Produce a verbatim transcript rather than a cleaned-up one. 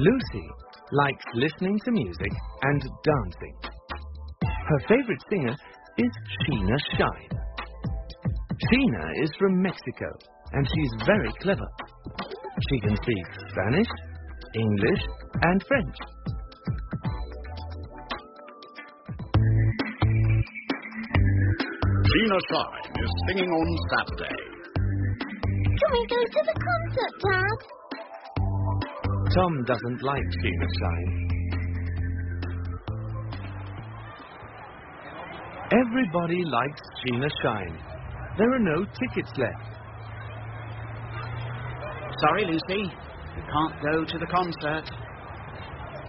Lucy likes listening to music and dancing. Her favourite singer is Sheena Shine. Sheena is from Mexico and she's very clever. She can speak Spanish, English and French. Sheena Shine is singing on Saturday. Can we go to the concert, Dad? Tom doesn't like Sheena Shine. Everybody likes Sheena Shine. There are no tickets left. Sorry, Lucy. You can't go to the concert.